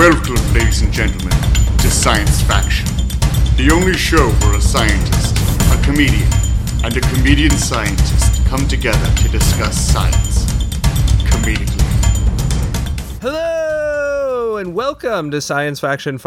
Welcome, ladies and gentlemen, to Science Faction, the only show where a scientist, a comedian, and a comedian scientist come together to discuss science comedically. Hello, and welcome to Science Faction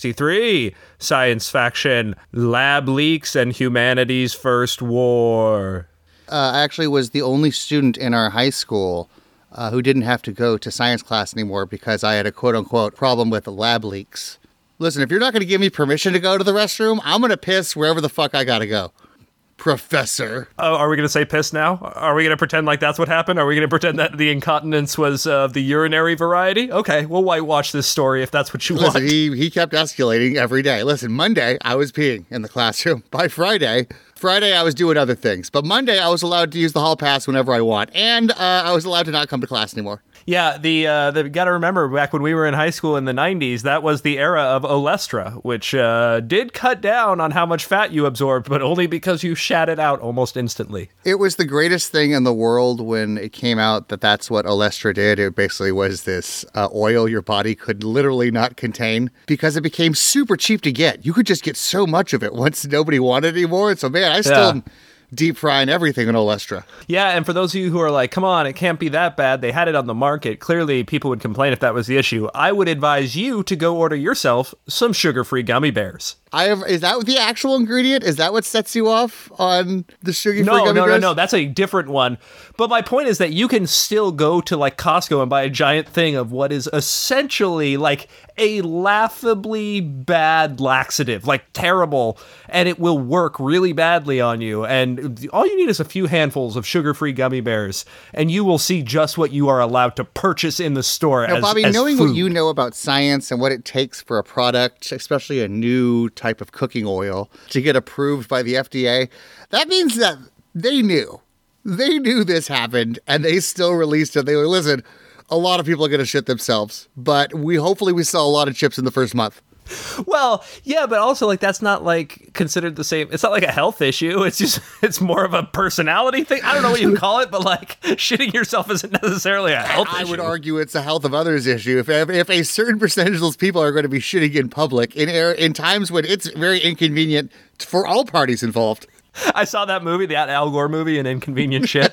563, Science Faction, Lab Leaks and Humanity's First War. I actually was the only student in our high school who didn't have to go to science class anymore because I had a quote-unquote problem with lab leaks. Listen, if you're not going to give me permission to go to the restroom, I'm going to piss wherever the fuck I gotta go. Professor. Oh, are we going to say piss now? Are we going to pretend like that's what happened? Are we going to pretend that the incontinence was of the urinary variety? Okay, we'll whitewash this story if that's what you want. He kept escalating every day. Listen, Monday, I was peeing in the classroom. By Friday, I was doing other things. But Monday, I was allowed to use the hall pass whenever I want. And I was allowed to not come to class anymore. Yeah, the got to remember, back when we were in high school in the 90s, that was the era of Olestra, which did cut down on how much fat you absorbed, but only because you shat it out almost instantly. It was the greatest thing in the world when it came out that that's what Olestra did. It basically was this oil your body could literally not contain because it became super cheap to get. You could just get so much of it once nobody wanted it anymore. So, man, I still deep frying everything in Olestra. Yeah, and for those of you who are like, come on, it can't be that bad, they had it on the market. Clearly, people would complain if that was the issue. I would advise you to go order yourself some sugar-free gummy bears. Is that the actual ingredient? Is that what sets you off on the sugar-free gummy bears? No, that's a different one. But my point is that you can still go to like Costco and buy a giant thing of what is essentially like a laughably bad laxative, like terrible, and it will work really badly on you. And all you need is a few handfuls of sugar-free gummy bears, and you will see just what you are allowed to purchase in the store now, Bobby, as knowing food. What you know about science and what it takes for a product, especially a new type of cooking oil, to get approved by the FDA, that means that they knew. They knew this happened, and they still released it. They were, listen, a lot of people are going to shit themselves, but hopefully we sell a lot of chips in the first month. Well, yeah, but also, like, that's not, like, considered the same. It's not like a health issue. It's just, it's more of a personality thing. I don't know what you call it, but, like, shitting yourself isn't necessarily a health issue. I would argue it's a health of others issue. If a certain percentage of those people are going to be shitting in public in times when it's very inconvenient for all parties involved. I saw that movie, that Al Gore movie, An Inconvenient Shit.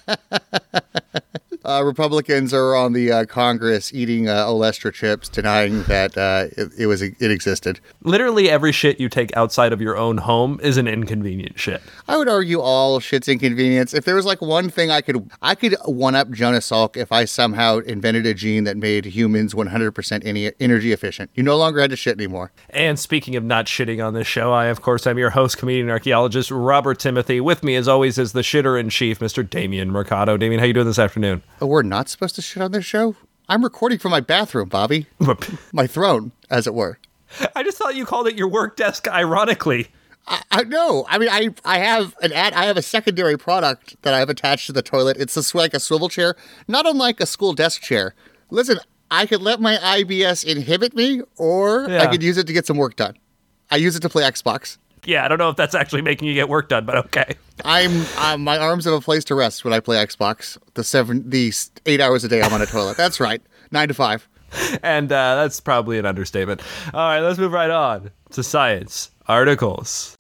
Republicans are on the Congress eating Olestra chips, denying that it existed. Literally every shit you take outside of your own home is an inconvenient shit. I would argue all shit's inconvenience. If there was like one thing I could one-up Jonas Salk if I somehow invented a gene that made humans 100% energy efficient. You no longer had to shit anymore. And speaking of not shitting on this show, I'm your host, comedian, archaeologist, Robert Timothy. With me, as always, is the shitter-in-chief, Mr. Damien Mercado. Damien, how you doing this afternoon? Oh, we're not supposed to shit on this show? I'm recording from my bathroom, Bobby. My throne, as it were. I just thought you called it your work desk ironically. I know. I mean, I have a secondary product that I have attached to the toilet. It's like a swivel chair, not unlike a school desk chair. Listen, I could let my IBS inhibit me, or I could use it to get some work done. I use it to play Xbox. Yeah, I don't know if that's actually making you get work done, but okay. My arms have a place to rest when I play Xbox. The 8 hours a day I'm on a toilet. That's right. 9 to 5. And that's probably an understatement. All right, let's move right on to science articles.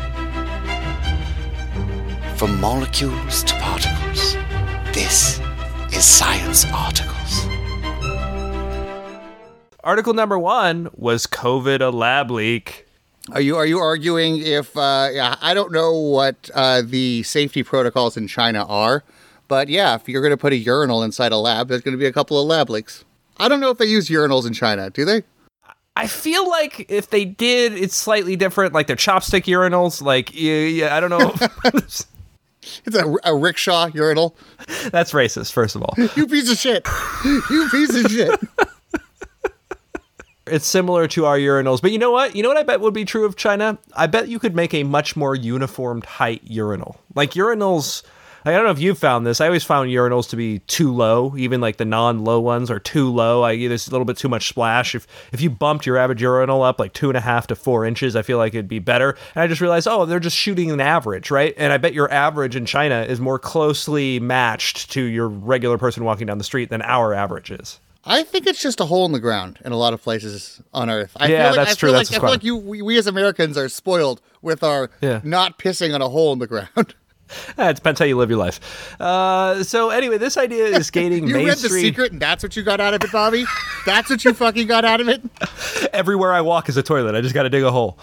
From molecules to particles, this is Science Articles. Article number 1 was COVID a lab leak. Are you arguing if I don't know what the safety protocols in China are, but yeah, if you're going to put a urinal inside a lab, there's going to be a couple of lab leaks. I don't know if they use urinals in China, do they? I feel like if they did, it's slightly different, like they're chopstick urinals. Like, yeah, I don't know. It's a rickshaw urinal. That's racist, first of all. You piece of shit. You piece of shit. It's similar to our urinals, but you know what? You know what I bet would be true of China? I bet you could make a much more uniformed height urinal. Like urinals, I don't know if you've found this. I always found urinals to be too low. Even like the non-low ones are too low. There's a little bit too much splash. If you bumped your average urinal up like 2.5 to 4 inches, I feel like it'd be better. And I just realized, they're just shooting an average, right? And I bet your average in China is more closely matched to your regular person walking down the street than our average is. I think it's just a hole in the ground in a lot of places on Earth. That's true. I feel like we as Americans are spoiled with our not pissing on a hole in the ground. It depends how you live your life. So anyway, this idea is gaining you mainstream. You read The Secret and that's what you got out of it, Bobby? That's what you fucking got out of it? Everywhere I walk is a toilet. I just got to dig a hole.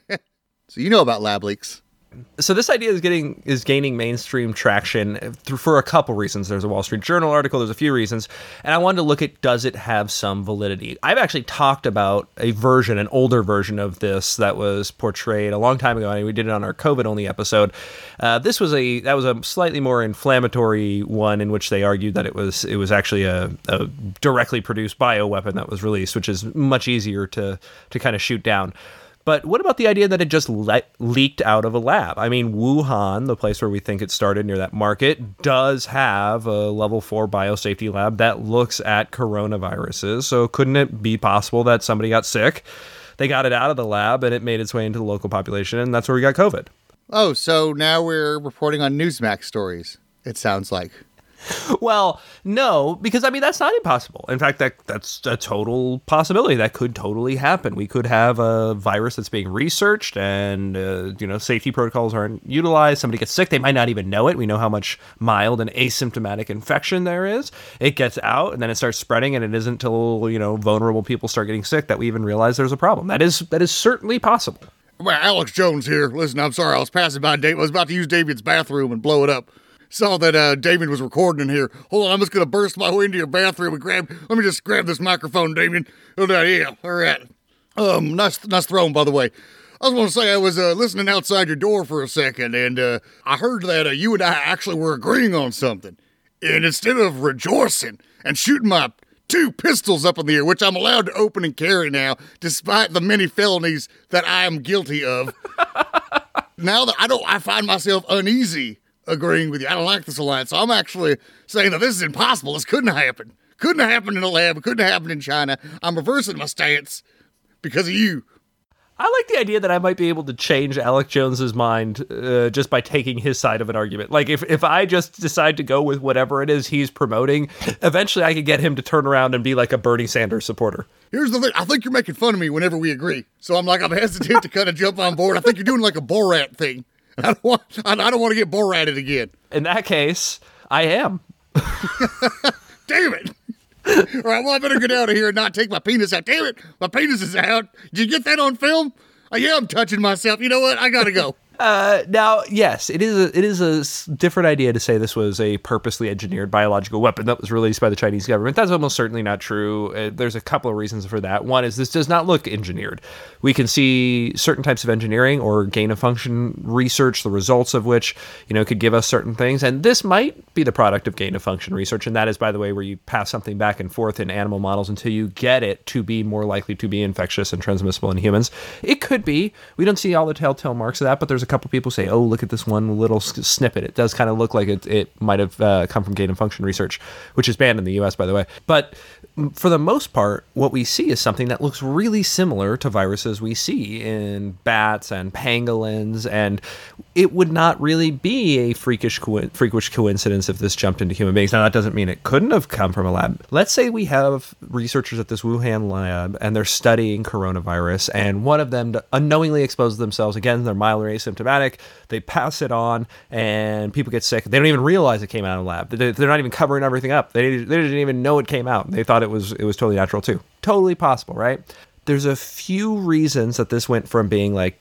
So you know about lab leaks. So this idea is gaining mainstream traction for a couple reasons. There's a Wall Street Journal article. There's a few reasons. And I wanted to look at, does it have some validity? I've actually talked about an older version of this that was portrayed a long time ago. We did it on our COVID-only episode. That was a slightly more inflammatory one in which they argued that it was actually a directly produced bioweapon that was released, which is much easier to kind of shoot down. But what about the idea that it just leaked out of a lab? I mean, Wuhan, the place where we think it started near that market, does have a level 4 biosafety lab that looks at coronaviruses. So couldn't it be possible that somebody got sick, they got it out of the lab, and it made its way into the local population, and that's where we got COVID? Oh, so now we're reporting on Newsmax stories, it sounds like. Well, no, because I mean that's not impossible. In fact, that's a total possibility. That could totally happen. We could have a virus that's being researched, and safety protocols aren't utilized. Somebody gets sick; they might not even know it. We know how much mild and asymptomatic infection there is. It gets out, and then it starts spreading, and it isn't until vulnerable people start getting sick that we even realize there's a problem. That is certainly possible. Well, Alex Jones here. Listen, I'm sorry, I was passing by Dave. I was about to use David's bathroom and blow it up. Saw that David was recording in here. Hold on, I'm just going to burst my way into your bathroom and let me just grab this microphone, Damien. Oh, yeah, all right. Nice throwing, by the way. I was going to say I was listening outside your door for a second, and I heard that you and I actually were agreeing on something. And instead of rejoicing and shooting my 2 pistols up in the air, which I'm allowed to open and carry now, despite the many felonies that I am guilty of, now that I find myself uneasy agreeing with you. I don't like this alliance. So I'm actually saying that this is impossible. This couldn't happen. Couldn't have happened in a lab. It couldn't have happened in China. I'm reversing my stance because of you. I like the idea that I might be able to change Alex Jones's mind just by taking his side of an argument. Like if I just decide to go with whatever it is he's promoting, eventually I could get him to turn around and be like a Bernie Sanders supporter. Here's the thing. I think you're making fun of me whenever we agree. So I'm hesitant to kind of jump on board. I think you're doing like a Borat thing. I don't want to get Borated again. In that case, I am. Damn it. All right, well, I better get out of here and not take my penis out. Damn it, my penis is out. Did you get that on film? Yeah, I'm touching myself. You know what? I got to go. Now, yes, it is a different idea to say this was a purposely engineered biological weapon that was released by the Chinese government. That's almost certainly not true. There's a couple of reasons for that. One is this does not look engineered. We can see certain types of engineering or gain-of-function research, the results of which, could give us certain things. And this might be the product of gain-of-function research. And that is, by the way, where you pass something back and forth in animal models until you get it to be more likely to be infectious and transmissible in humans. It could be. We don't see all the telltale marks of that, but there's a couple people say, oh, look at this one little snippet. It does kind of look like it might have come from gain-of-function research, which is banned in the US, by the way. But for the most part, what we see is something that looks really similar to viruses we see in bats and pangolins, and it would not really be a freakish coincidence if this jumped into human beings. Now, that doesn't mean it couldn't have come from a lab. Let's say we have researchers at this Wuhan lab, and they're studying coronavirus, and one of them unknowingly exposes themselves. Again, they're mild or asymptomatic. They pass it on, and people get sick. They don't even realize it came out of the lab. They're not even covering everything up. They didn't even know it came out. They thought it was totally natural too. Totally possible, right? There's a few reasons that this went from being like,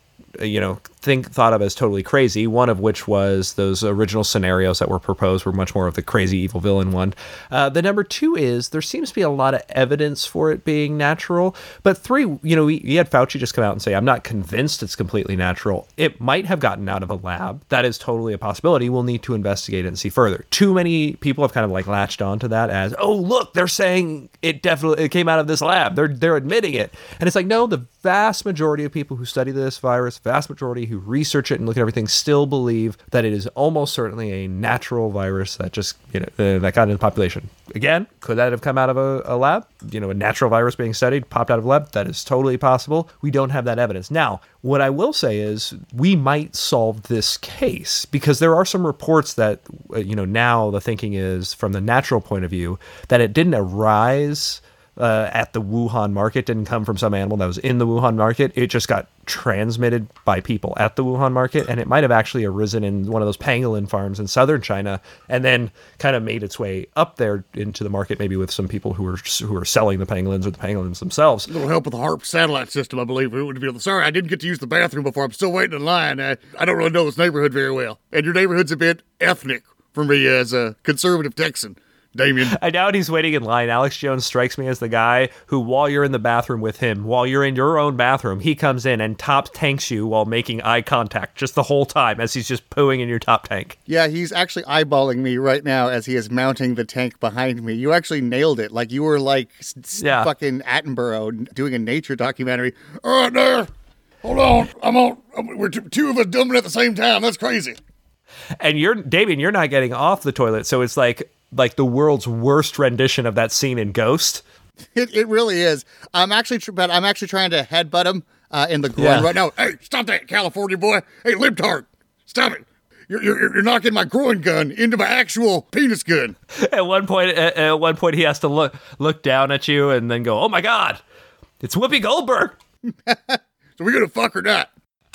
thought of as totally crazy, one of which was those original scenarios that were proposed were much more of the crazy evil villain one. The number 2 is there seems to be a lot of evidence for it being natural. But 3, we had Fauci just come out and say, I'm not convinced it's completely natural. It might have gotten out of a lab. That is totally a possibility. We'll need to investigate it and see further. Too many people have kind of like latched onto that as, oh, look, they're saying it came out of this lab. They're admitting it. And it's like, no, the vast majority of people who study this virus, vast majority who research it and look at everything still believe that it is almost certainly a natural virus that just, that got into the population. Again, could that have come out of a lab? A natural virus being studied, popped out of a lab? That is totally possible. We don't have that evidence. Now, what I will say is we might solve this case because there are some reports that, now the thinking is from the natural point of view that it didn't arise at the Wuhan market didn't come from some animal that was in the Wuhan market. It just got transmitted by people at the Wuhan market, and it might have actually arisen in one of those pangolin farms in southern China, and then kind of made its way up there into the market, maybe with some people who were selling the pangolins or the pangolins themselves. A little help with the HARP satellite system, I believe. It would be. Sorry, I didn't get to use the bathroom before. I'm still waiting in line. I don't really know this neighborhood very well, and your neighborhood's a bit ethnic for me as a conservative Texan. Damien. I doubt he's waiting in line. Alex Jones strikes me as the guy who, while you're in the bathroom with him, while you're in your own bathroom, he comes in and top tanks you while making eye contact just the whole time as he's just pooing in your top tank. Yeah, he's actually eyeballing me right now as he is mounting the tank behind me. You actually nailed it. Like you were like fucking Attenborough doing a nature documentary. All right, there. Hold on. We're two of us dumping at the same time. That's crazy. And Damien, you're not getting off the toilet, so it's like the world's worst rendition of that scene in Ghost. It really is. I'm actually trying to headbutt him in the groin right now. Hey, stop that, California boy. Hey, libtard, stop it. You're knocking my groin gun into my actual penis gun. At one point, he has to look down at you and then go, "Oh my God, it's Whoopi Goldberg." So we're gonna fuck or not?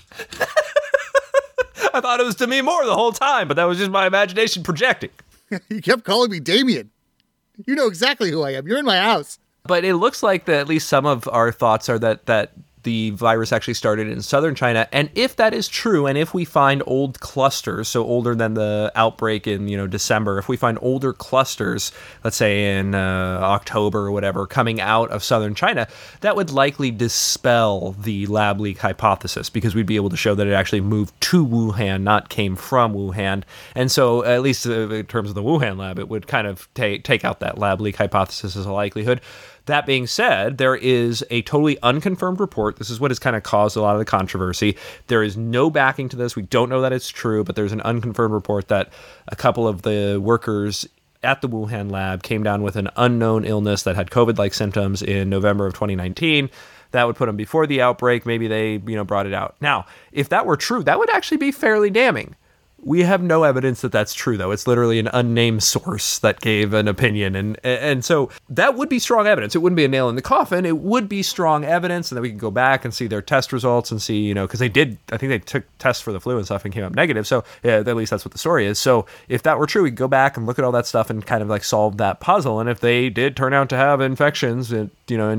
I thought it was Demi Moore the whole time, but that was just my imagination projecting. You kept calling me Damien. You know exactly who I am. You're in my house. But it looks like that at least some of our thoughts are that the virus actually started in southern China. And if that is true, and if we find old clusters, so older than the outbreak in, December, if we find older clusters, let's say in October or whatever, coming out of southern China, that would likely dispel the lab leak hypothesis, because we'd be able to show that it actually moved to Wuhan, not came from Wuhan. And so at least in terms of the Wuhan lab, it would kind of take out that lab leak hypothesis as a likelihood. That being said, there is a totally unconfirmed report. This is what has kind of caused a lot of the controversy. There is no backing to this. We don't know that it's true, but there's an unconfirmed report that a couple of the workers at the Wuhan lab came down with an unknown illness that had COVID-like symptoms in November of 2019. That would put them before the outbreak. Maybe they, brought it out. Now, if that were true, that would actually be fairly damning. We have no evidence that that's true, though. It's literally an unnamed source that gave an opinion. And so that would be strong evidence. It wouldn't be a nail in the coffin. It would be strong evidence. And then we could go back and see their test results and see, because I think they took tests for the flu and stuff and came up negative. So yeah, at least that's what the story is. So if that were true, we could go back and look at all that stuff and kind of like solve that puzzle. And if they did turn out to have infections, in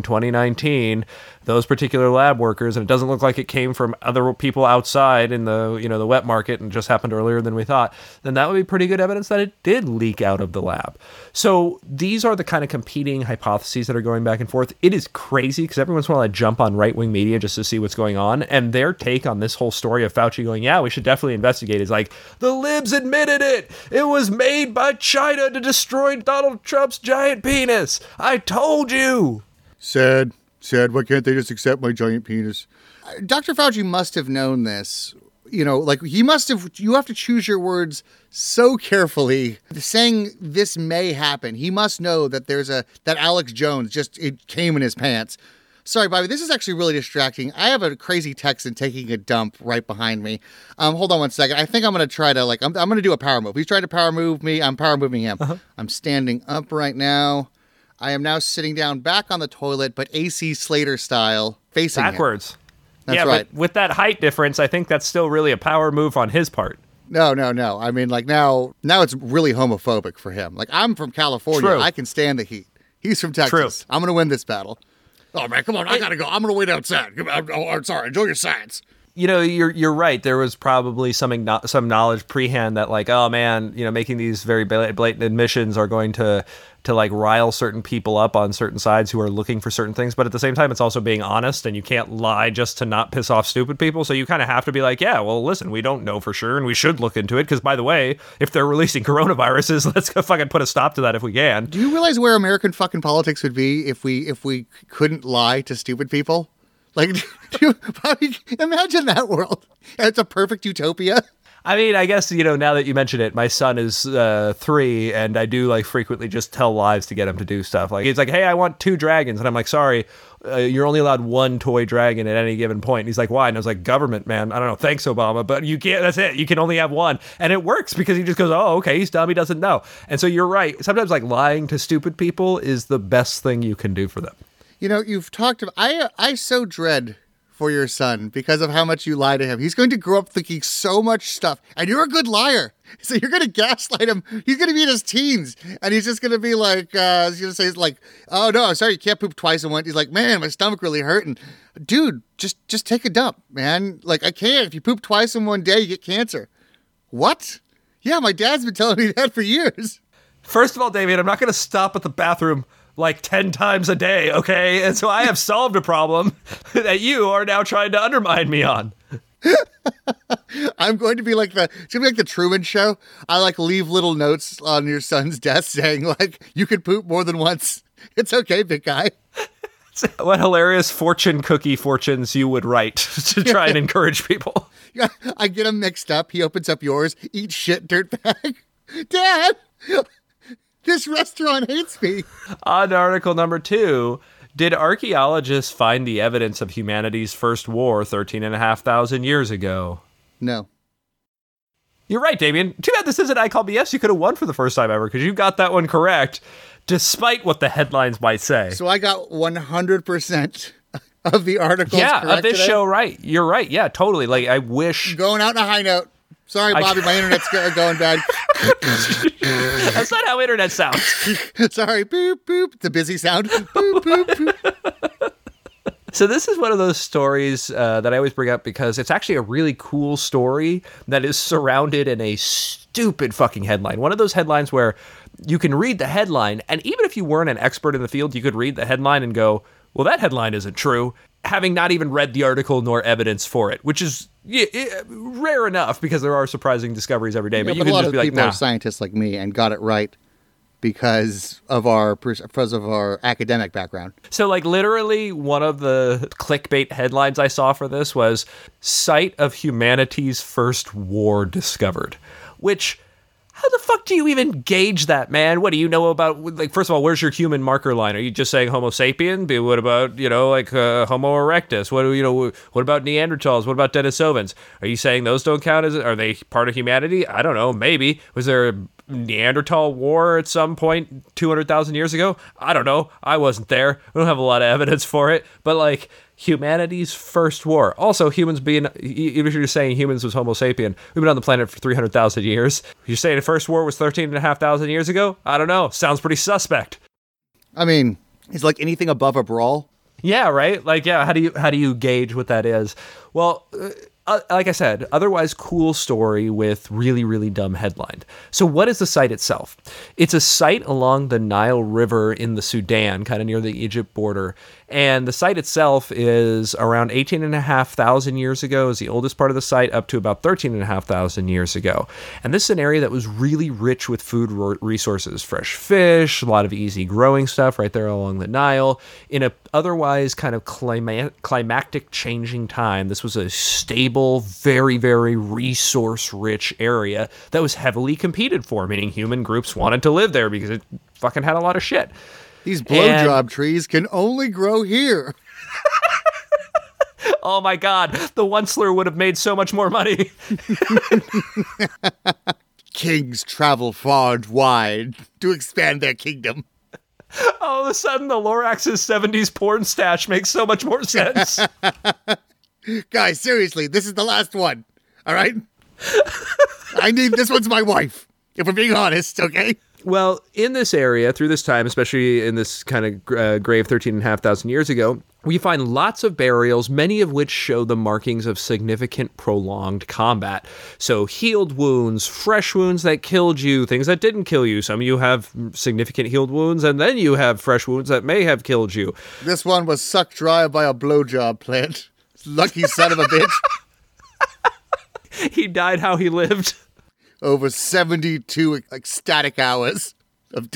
2019, those particular lab workers, and it doesn't look like it came from other people outside in the, the wet market and just happened earlier than we thought, then that would be pretty good evidence that it did leak out of the lab. So these are the kind of competing hypotheses that are going back and forth. It is crazy because every once in a while I jump on right-wing media just to see what's going on, and their take on this whole story of Fauci going, yeah, we should definitely investigate, is like, the libs admitted it. It was made by China to destroy Donald Trump's giant penis. I told you. Sad. Why can't they just accept my giant penis? Dr. Fauci must have known this. He must have, you have to choose your words so carefully. Saying this may happen, he must know that that Alex Jones it came in his pants. Sorry, Bobby, this is actually really distracting. I have a crazy Texan taking a dump right behind me. Hold on one second. I think I'm going to try to, I'm going to do a power move. He's trying to power move me. I'm power moving him. Uh-huh. I'm standing up right now. I am now sitting down back on the toilet, but AC Slater style, facing backwards. Him. That's right. But with that height difference, I think that's still really a power move on his part. No. I mean, now it's really homophobic for him. I'm from California. True. I can stand the heat. He's from Texas. True. I'm going to win this battle. Oh, man, come on. I got to go. I'm going to wait outside. I'm sorry. Enjoy your science. You're right. There was probably some knowledge prehand that oh man, making these very blatant admissions are going to rile certain people up on certain sides who are looking for certain things. But at the same time, it's also being honest, and you can't lie just to not piss off stupid people. So you kind of have to be like, yeah, well, listen, we don't know for sure, and we should look into it. Because by the way, if they're releasing coronaviruses, let's go fucking put a stop to that if we can. Do you realize where American fucking politics would be if we couldn't lie to stupid people? Bobby, imagine that world. It's a perfect utopia. I mean, I guess, now that you mention it, my son is 3, and I do like frequently just tell lies to get him to do stuff. Like, he's like, hey, I want 2 dragons. And I'm like, sorry, you're only allowed 1 toy dragon at any given point. And he's like, why? And I was like, government, man. I don't know. Thanks, Obama. But you can't, that's it. You can only have 1. And it works because he just goes, oh, okay, he's dumb. He doesn't know. And so you're right. Sometimes like lying to stupid people is the best thing you can do for them. You've talked about, I so dread for your son because of how much you lie to him. He's going to grow up thinking so much stuff, and you're a good liar. So you're going to gaslight him. He's going to be in his teens, and he's just going to be like, he's going to say like, oh no, I'm sorry, you can't poop twice in one. He's like, man, my stomach really hurting. Dude, just take a dump, man. Like, I can't. If you poop twice in one day, you get cancer. What? Yeah, my dad's been telling me that for years. First of all, David, I'm not going to stop at the bathroom like 10 times a day, okay? And so I have solved a problem that you are now trying to undermine me on. I'm going to be like it's going to be like the Truman Show. I like leave little notes on your son's desk saying like, you can poop more than once. It's okay, big guy. What hilarious fortune cookie fortunes you would write to try and encourage people. Yeah, I get him mixed up. He opens up yours. Eat shit, dirtbag. Dad! This restaurant hates me. On to article number 2. Did archaeologists find the evidence of humanity's first war 13,500 years ago? No. You're right, Damien. Too bad this isn't I Call BS. You could have won for the first time ever because you got that one correct, despite what the headlines might say. So I got 100% of the articles correct of this today? show right. You're right. Yeah, totally. Like, I wish... Going out on a high note. Sorry, Bobby, my internet's going bad. That's not how internet sounds. Sorry, boop, boop. It's a busy sound. Boop, boop, boop. So this is one of those stories that I always bring up because it's actually a really cool story that is surrounded in a stupid fucking headline. One of those headlines where you can read the headline, and even if you weren't an expert in the field, you could read the headline and go, well, that headline isn't true, having not even read the article nor evidence for it, which is rare enough because there are surprising discoveries every day. Yeah, but you can just just be like, people nah. are scientists like me and got it right because of our academic background. So, like, literally one of the clickbait headlines I saw for this was Site of Humanity's First War Discovered, which... How the fuck do you even gauge that, man? What do you know about, like, first of all, where's your human marker line? Are you just saying Homo sapien? But what about, Homo erectus? What about Neanderthals? What about Denisovans? Are you saying those don't count are they part of humanity? I don't know, maybe. Was there a Neanderthal war at some point 200,000 years ago? I don't know. I wasn't there. We don't have a lot of evidence for it, but like, humanity's first war. Also, humans being, even if you're saying humans was Homo sapien, we've been on the planet for 300,000 years. You're saying the first war was 13,500 years ago? I don't know. Sounds pretty suspect. I mean, it's like anything above a brawl. Yeah, right? Like, yeah, how do you gauge what that is? Well, like I said, otherwise cool story with really, really dumb headline. So what is the site itself? It's a site along the Nile River in the Sudan, kind of near the Egypt border. And the site itself is around 18,500 years ago, is the oldest part of the site, up to about 13,500 years ago. And this is an area that was really rich with food resources, fresh fish, a lot of easy growing stuff right there along the Nile. In a otherwise kind of climactic changing time, this was a stable, very, very resource-rich area that was heavily competed for, meaning human groups wanted to live there because it fucking had a lot of shit. These blowjob trees can only grow here. Oh my God, the Onceler would have made so much more money. Kings travel far and wide to expand their kingdom. All of a sudden, the Lorax's 70s porn stash makes so much more sense. Guys, seriously, this is the last one. All right? This one's my wife, if we're being honest, okay? Well, in this area, through this time, especially in this kind of grave 13,500 years ago, we find lots of burials, many of which show the markings of significant prolonged combat. So healed wounds, fresh wounds that killed you, things that didn't kill you. Some of you have significant healed wounds, and then you have fresh wounds that may have killed you. This one was sucked dry by a blowjob plant. Lucky son of a bitch. He died how he lived. Over 72 ecstatic hours of death.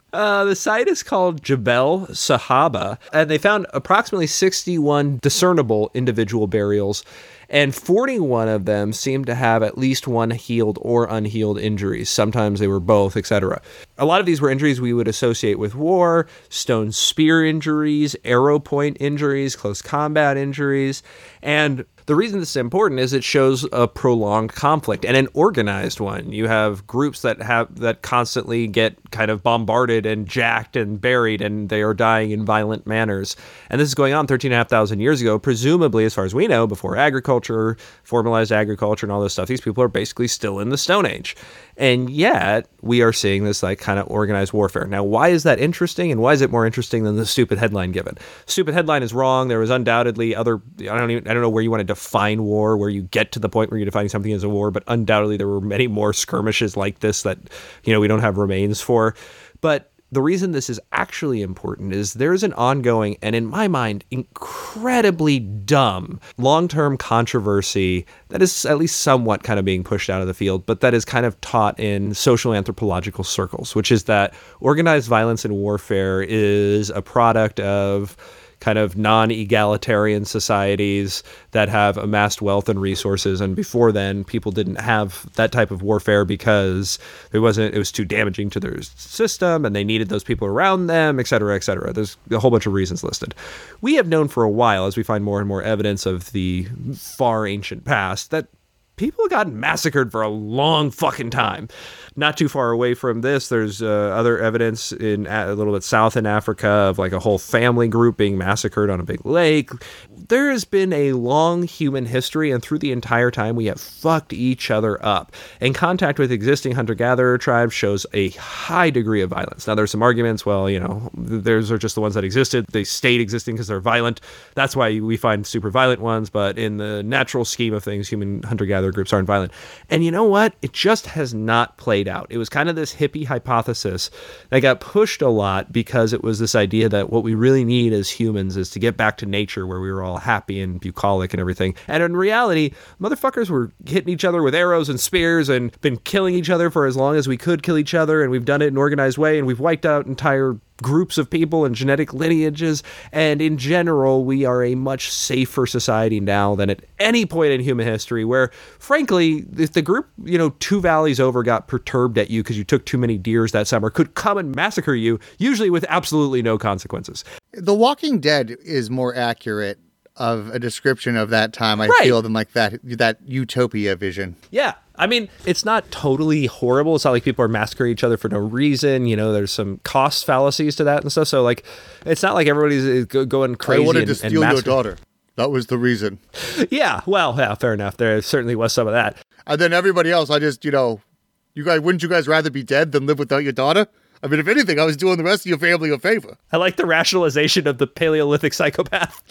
The site is called Jebel Sahaba, and they found approximately 61 discernible individual burials, and 41 of them seemed to have at least one healed or unhealed injuries. Sometimes they were both, etc. A lot of these were injuries we would associate with war, stone spear injuries, arrow point injuries, close combat injuries, and the reason this is important is it shows a prolonged conflict and an organized one. You have groups that constantly get kind of bombarded and jacked and buried, and they are dying in violent manners. And this is going on 13,500 years ago, presumably, as far as we know, before agriculture, formalized agriculture and all this stuff. These people are basically still in the Stone Age. And yet, we are seeing this like kind of organized warfare. Now, why is that interesting, and why is it more interesting than the stupid headline given? Stupid headline is wrong. There was undoubtedly other, I don't know where you want to define war, where you get to the point where you're defining something as a war, but undoubtedly there were many more skirmishes like this that, we don't have remains for. But the reason this is actually important is there's an ongoing, and in my mind, incredibly dumb long-term controversy that is at least somewhat kind of being pushed out of the field, but that is kind of taught in social anthropological circles, which is that organized violence and warfare is a product of kind of non-egalitarian societies that have amassed wealth and resources. And before then, people didn't have that type of warfare because it was too damaging to their system and they needed those people around them, et cetera, et cetera. There's a whole bunch of reasons listed. We have known for a while, as we find more and more evidence of the far ancient past, that people have gotten massacred for a long fucking time. Not too far away from this, there's other evidence in a little bit south in Africa of like a whole family group being massacred on a big lake. There has been a long human history, and through the entire time, we have fucked each other up. And contact with existing hunter-gatherer tribes shows a high degree of violence. Now, there's some arguments, those are just the ones that existed. They stayed existing because they're violent. That's why we find super violent ones, but in the natural scheme of things, human hunter-gatherer groups aren't violent. And you know what? It just has not played out. It was kind of this hippie hypothesis that got pushed a lot because it was this idea that what we really need as humans is to get back to nature where we were all happy and bucolic and everything. And in reality, motherfuckers were hitting each other with arrows and spears and been killing each other for as long as we could kill each other. And we've done it in an organized way, and we've wiped out entire groups of people and genetic lineages, and in general, we are a much safer society now than at any point in human history, where, frankly, if the group, 2 valleys over got perturbed at you because you took too many deers that summer, could come and massacre you, usually with absolutely no consequences. The Walking Dead is more accurate of a description of that time, I feel, than like that utopia vision. Yeah. I mean, it's not totally horrible. It's not like people are massacring each other for no reason. There's some cost fallacies to that and stuff. So, it's not like everybody's going crazy. I wanted to steal your daughter. That was the reason. Yeah, well, yeah, fair enough. There certainly was some of that. And then everybody else, I just, wouldn't you guys rather be dead than live without your daughter? I mean, if anything, I was doing the rest of your family a favor. I like the rationalization of the Paleolithic psychopath.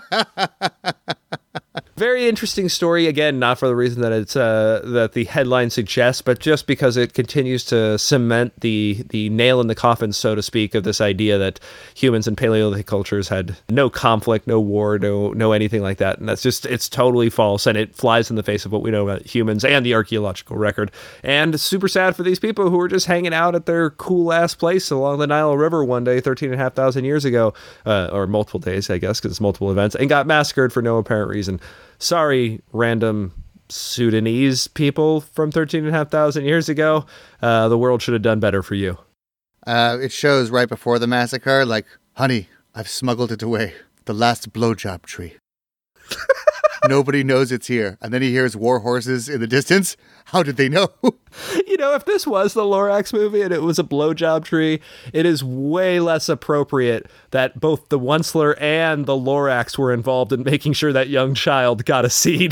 Very interesting story. Again, not for the reason that it's that the headline suggests, but just because it continues to cement the nail in the coffin, so to speak, of this idea that humans and Paleolithic cultures had no conflict, no war, no anything like that. And it's totally false, and it flies in the face of what we know about humans and the archaeological record. And it's super sad for these people who were just hanging out at their cool ass place along the Nile River one day 13,500 years ago, or multiple days, I guess, because it's multiple events, and got massacred for no apparent reason. Sorry, random Sudanese people from 13,500 years ago. The world should have done better for you. It shows right before the massacre, like, honey, I've smuggled it away. The last blowjob tree. Nobody knows it's here. And then he hears war horses in the distance. How did they know? If this was the Lorax movie and it was a blowjob tree, it is way less appropriate that both the Onceler and the Lorax were involved in making sure that young child got a seed.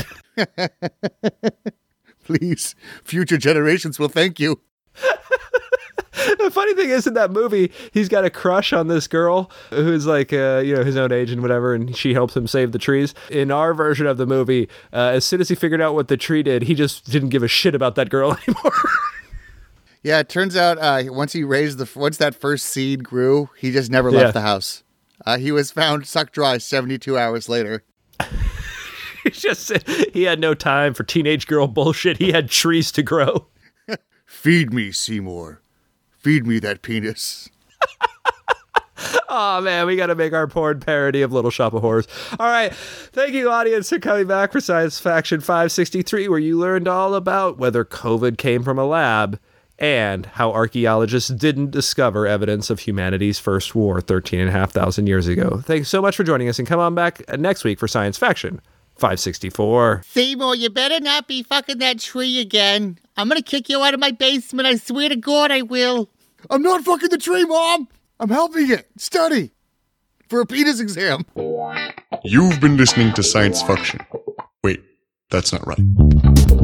Please, future generations will thank you. The funny thing is, in that movie, he's got a crush on this girl who's like, his own age and whatever, and she helps him save the trees. In our version of the movie, as soon as he figured out what the tree did, he just didn't give a shit about that girl anymore. Yeah, it turns out once that first seed grew, he just never left the house. He was found sucked dry 72 hours later. He had no time for teenage girl bullshit. He had trees to grow. Feed me, Seymour. Feed me that penis. Oh, man, we got to make our porn parody of Little Shop of Horrors. All right. Thank you, audience, for coming back for Science Faction 563, where you learned all about whether COVID came from a lab and how archaeologists didn't discover evidence of humanity's first war 13,500 years ago. Thanks so much for joining us, and come on back next week for Science Faction 564. Seymour, you better not be fucking that tree again. I'm gonna kick you out of my basement. I swear to God I will. I'm not fucking the tree, Mom. I'm helping it study for a penis exam. You've been listening to Science Faction. Wait, that's not right.